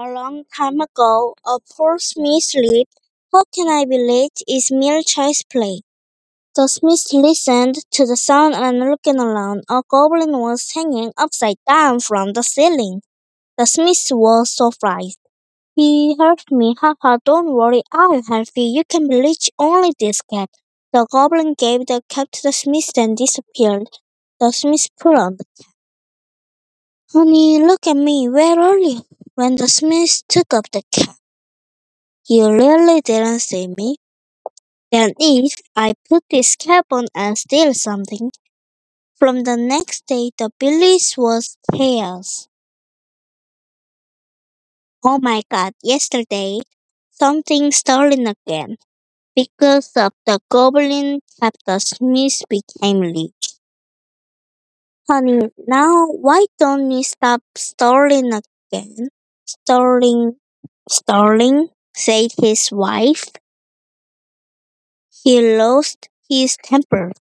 A long time ago, a poor smith lived. How can I be late? Is mere child's play. The smith listened to the sound and looking around, a goblin was hanging upside down from the ceiling. The smith was surprised. He helped me, haha, don't worry, I'll help you. You can reach only this cat. The goblin gave the cat to the smith and disappeared. The smith put on the honey, look at me, where are you? When the smith took up the cat, he really didn't see me. Then if I put this cap on and steal something, from the next day the village was chaos. Oh my god, yesterday something stolen again. Because of the goblin cap the smith became rich. Honey, now why don't we stop stealing again? Stealing, said his wife. He lost his temper.